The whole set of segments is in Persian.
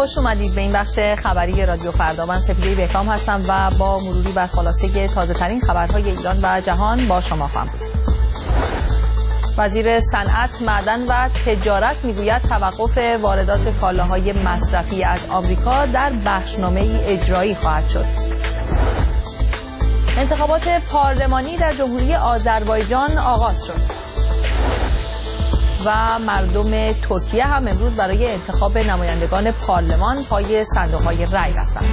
خوش اومدید به این بخش خبری رادیو فردا. من سپیده بهکام هستم و با مروری بر خلاصه تازه ترین خبرهای ایران و جهان با شما خواهم بود. وزیر صنعت، معدن و تجارت میگوید توقف واردات کالاهای مصرفی از آمریکا در بخشنامه‌ای اجرایی خواهد شد. انتخابات پارلمانی در جمهوری آذربایجان آغاز شد. و مردم ترکیه هم امروز برای انتخاب نمایندگان پارلمان پای صندوق‌های رای رفتند.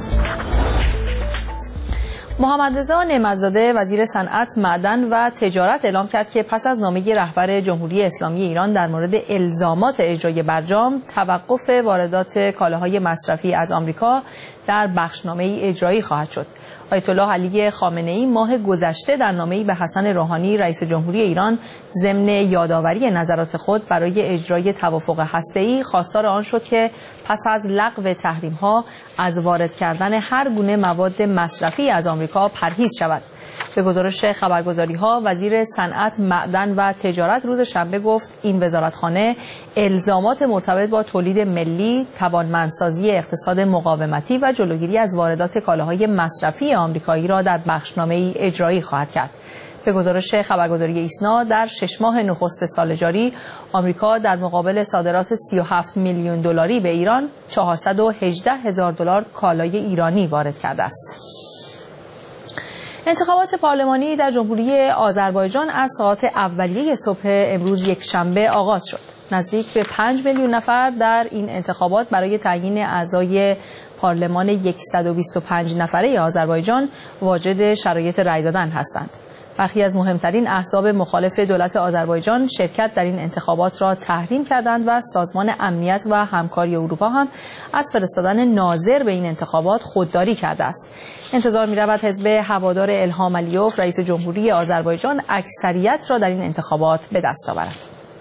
محمد رضا نعمت‌زاده وزیر صنعت، معدن و تجارت اعلام کرد که پس از نامه رهبر جمهوری اسلامی ایران در مورد الزامات اجرای برجام، توقف واردات کالاهای مصرفی از آمریکا در بخشنامه‌ای اجرایی خواهد شد. آیت الله علی خامنه‌ای ماه گذشته در نامه‌ای به حسن روحانی رئیس جمهوری ایران ضمن یادآوری نظرات خود برای اجرای توافق هسته‌ای خواستار آن شد که پس از لغو تحریم‌ها از وارد کردن هر گونه مواد مصرفی از آمریکا پرهیز شود. به گزارش خبرگزاری‌ها، وزیر صنعت، معدن و تجارت روز شنبه گفت این وزارتخانه الزامات مرتبط با تولید ملی، توانمندسازی اقتصاد مقاومتی و جلوگیری از واردات کالاهای مصرفی آمریکایی را در بخشنامه‌ای اجرایی خواهد کرد. به گزارش خبرگزاری ایسنا، در 6 ماه نخست سال جاری، آمریکا در مقابل صادرات 37 میلیون دلاری به ایران 418,000 دلار کالای ایرانی وارد کرده است. انتخابات پارلمانی در جمهوری آذربایجان از ساعات اولیه صبح امروز یکشنبه آغاز شد. نزدیک به 5 میلیون نفر در این انتخابات برای تعیین اعضای پارلمان 125 نفره آذربایجان واجد شرایط رأی دادن هستند. برخی از مهمترین احزاب مخالف دولت آذربایجان شرکت در این انتخابات را تحریم کردند و سازمان امنیت و همکاری اروپا هم از فرستادن ناظر به این انتخابات خودداری کرده است. انتظار می‌رود حزب هوادار الهام علیوف رئیس جمهوری آذربایجان اکثریت را در این انتخابات به دست آورد.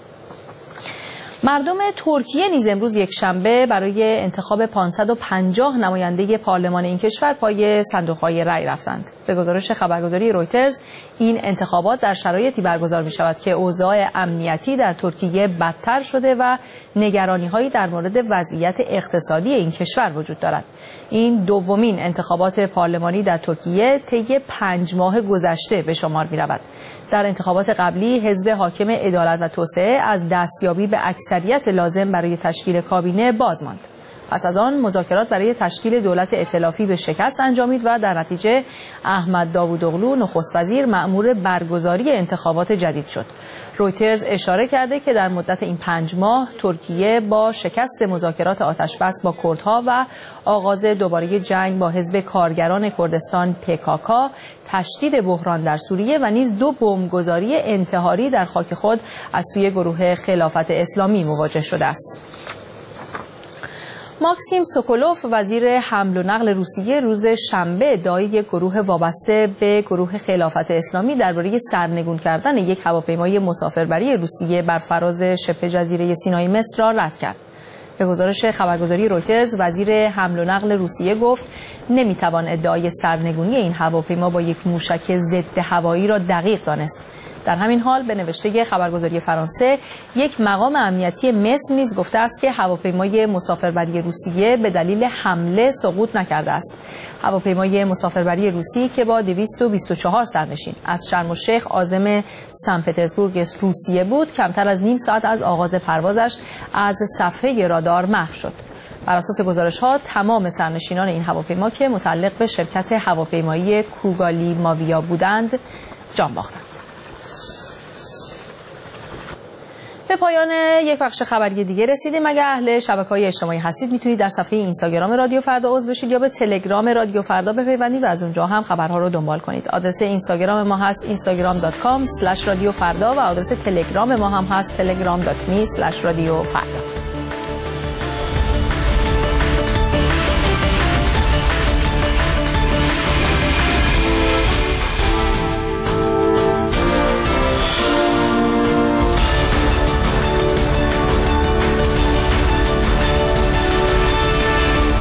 مردم ترکیه نیز امروز یکشنبه برای انتخاب 550 نماینده پارلمان این کشور پای صندوق‌های رای رفتند. به گزارش خبرگزاری رویترز، این انتخابات در شرایطی برگزار می‌شود که اوضاع امنیتی در ترکیه بدتر شده و نگرانی‌هایی در مورد وضعیت اقتصادی این کشور وجود دارد. این دومین انتخابات پارلمانی در ترکیه طی 5 ماه گذشته به شمار می‌رود. در انتخابات قبلی حزب حاکم عدالت و توسعه از دستیابی به اکثریت لازم برای تشکیل کابینه باز ماند. پس از آن مذاکرات برای تشکیل دولت ائتلافی به شکست انجامید و در نتیجه احمد داوودوغلو نخست وزیر مأمور برگزاری انتخابات جدید شد. رویترز اشاره کرده که در مدت این 5 ماه ترکیه با شکست مذاکرات آتشبس با کردها و آغاز دوباره جنگ با حزب کارگران کردستان PKK، تشدید بحران در سوریه و نیز 2 بمبگذاری انتحاری در خاک خود از سوی گروه خلافت اسلامی مواجه شده است. ماکسیم سوکولوف وزیر حمل و نقل روسیه روز شنبه ادعای یک گروه وابسته به گروه خلافت اسلامی درباره سرنگون کردن یک هواپیمای مسافربری روسیه بر فراز شبه جزیره سینای مصر را رد کرد. به گزارش خبرگزاری رویترز، وزیر حمل و نقل روسیه گفت نمیتوان ادعای سرنگونی این هواپیما با یک موشک ضد هوایی را دقیق دانست. در همین حال به نوشته خبرگزاری فرانسه، یک مقام امنیتی مصر نیز گفته است که هواپیمای مسافربری روسیه به دلیل حمله سقوط نکرده است. هواپیمای مسافربری روسی که با 224 سرنشین از شرم الشیخ عازم سن پترزبورگ روسیه بود، کمتر از نیم ساعت از آغاز پروازش از صفحه رادار محو شد. بر اساس گزارش‌ها تمام سرنشینان این هواپیما که متعلق به شرکت هواپیمایی کوگالی ماویا بودند جان باختند. به پایان یک بخش خبری دیگه رسیدیم. اگر اهل شبکه‌های اجتماعی هستید میتونید در صفحه اینستاگرام رادیو فردا عضو بشید یا به تلگرام رادیو فردا بپیوندید و از اونجا هم خبرها رو دنبال کنید. آدرس اینستاگرام ما هست instagram.com/radiofarda و آدرس تلگرام ما هم هست telegram.me/radiofarda.